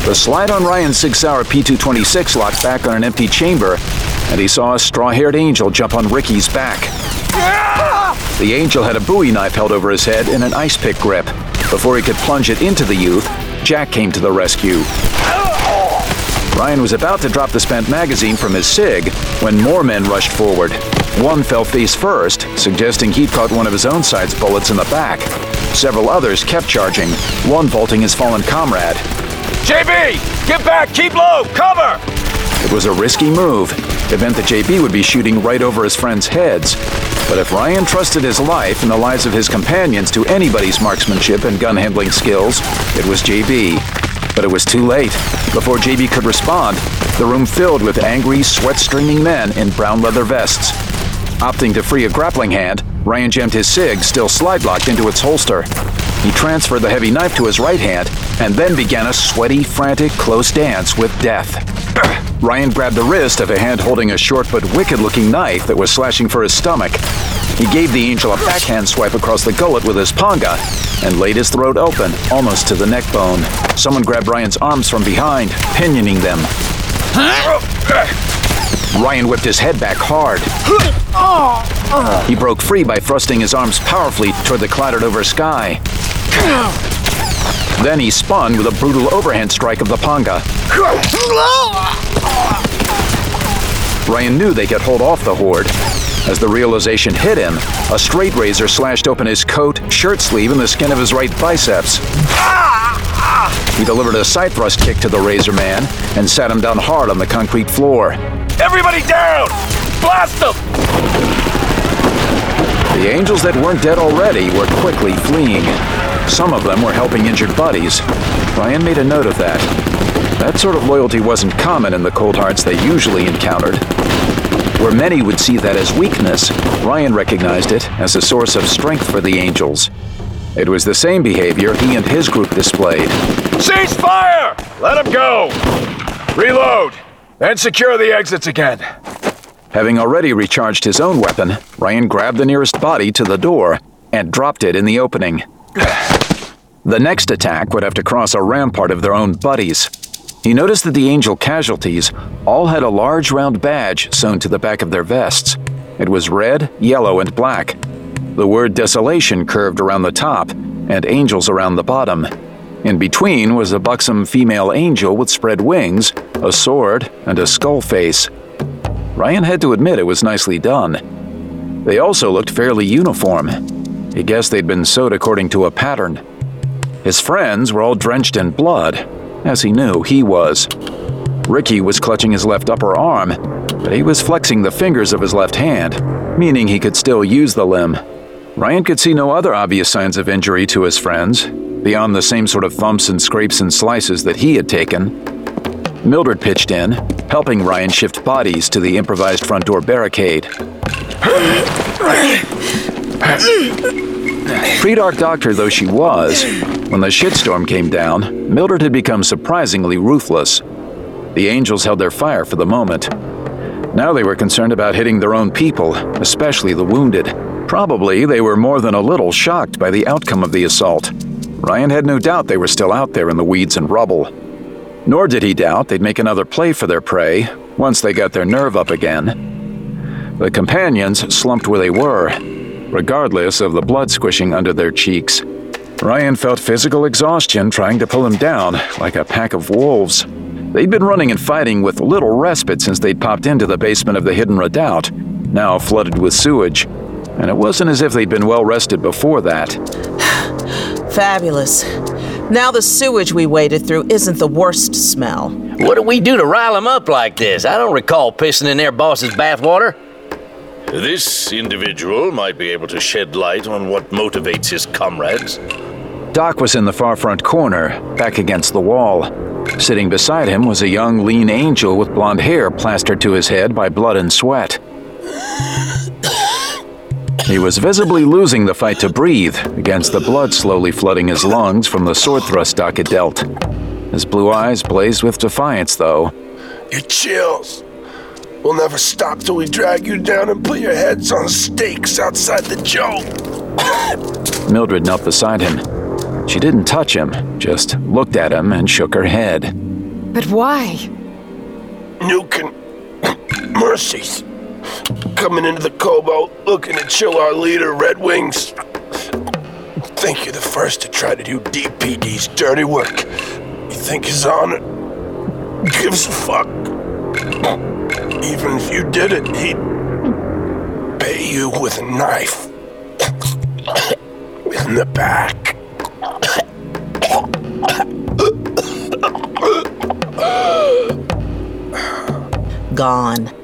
The slide on Ryan's Sig Sauer P226 locked back on an empty chamber, and he saw a straw-haired angel jump on Ricky's back. The angel had a Bowie knife held over his head in an ice pick grip. Before he could plunge it into the youth, Jack came to the rescue. Ryan was about to drop the spent magazine from his Sig when more men rushed forward. One fell face first, suggesting he'd caught one of his own side's bullets in the back. Several others kept charging, one vaulting his fallen comrade. JB! Get back! Keep low! Cover! It was a risky move. It meant that JB would be shooting right over his friends' heads. But if Ryan trusted his life and the lives of his companions to anybody's marksmanship and gun-handling skills, it was JB. But it was too late. Before JB could respond, the room filled with angry, sweat-streaming men in brown leather vests. Opting to free a grappling hand, Ryan jammed his Sig, still slide-locked, into its holster. He transferred the heavy knife to his right hand and then began a sweaty, frantic, close dance with death. Ryan grabbed the wrist of a hand holding a short but wicked-looking knife that was slashing for his stomach. He gave the angel a backhand swipe across the gullet with his panga and laid his throat open, almost to the neck bone. Someone grabbed Ryan's arms from behind, pinioning them. Ryan whipped his head back hard. He broke free by thrusting his arms powerfully toward the clouded-over sky. Then he spun with a brutal overhand strike of the panga. Ryan knew they could hold off the horde. As the realization hit him, a straight razor slashed open his coat, shirt sleeve, and the skin of his right biceps. He delivered a side thrust kick to the razor man and sat him down hard on the concrete floor. Everybody down! Blast them! The angels that weren't dead already were quickly fleeing. Some of them were helping injured buddies. Ryan made a note of that. That sort of loyalty wasn't common in the cold hearts they usually encountered. Where many would see that as weakness, Ryan recognized it as a source of strength for the angels. It was the same behavior he and his group displayed. Cease fire! Let him go! Reload! Then secure the exits again. Having already recharged his own weapon, Ryan grabbed the nearest body to the door and dropped it in the opening. The next attack would have to cross a rampart of their own buddies. He noticed that the angel casualties all had a large round badge sewn to the back of their vests. It was red, yellow, and black. The word desolation curved around the top and angels around the bottom. In between was a buxom female angel with spread wings, a sword, and a skull face. Ryan had to admit it was nicely done. They also looked fairly uniform. He guessed they'd been sewed according to a pattern. His friends were all drenched in blood, as he knew he was. Ricky was clutching his left upper arm, but he was flexing the fingers of his left hand, meaning he could still use the limb. Ryan could see no other obvious signs of injury to his friends, beyond the same sort of thumps and scrapes and slices that he had taken. Mildred pitched in, helping Ryan shift bodies to the improvised front door barricade. Pre-dark doctor though she was, when the shitstorm came down, Mildred had become surprisingly ruthless. The angels held their fire for the moment. Now they were concerned about hitting their own people, especially the wounded. Probably they were more than a little shocked by the outcome of the assault. Ryan had no doubt they were still out there in the weeds and rubble. Nor did he doubt they'd make another play for their prey once they got their nerve up again. The companions slumped where they were, regardless of the blood squishing under their cheeks. Ryan felt physical exhaustion trying to pull them down like a pack of wolves. They'd been running and fighting with little respite since they'd popped into the basement of the hidden redoubt, now flooded with sewage. And it wasn't as if they'd been well rested before that. Fabulous. Now the sewage we waded through isn't the worst smell. What did we do to rile them up like this? I don't recall pissing in their boss's bathwater. This individual might be able to shed light on what motivates his comrades. Doc was in the far front corner, back against the wall. Sitting beside him was a young, lean angel with blonde hair plastered to his head by blood and sweat. He was visibly losing the fight to breathe against the blood slowly flooding his lungs from the sword thrust Doc had dealt. His blue eyes blazed with defiance, though. Your chills. We'll never stop till we drag you down and put your heads on stakes outside the joke. Mildred knelt beside him. She didn't touch him, just looked at him and shook her head. But why? Nukin. Mercies. Coming into the Cobalt, looking to chill our leader, Red Wings. Think you're the first to try to do DPD's dirty work. You think his honor gives a fuck? Even if you did it, he'd pay you with a knife. In the back. Gone.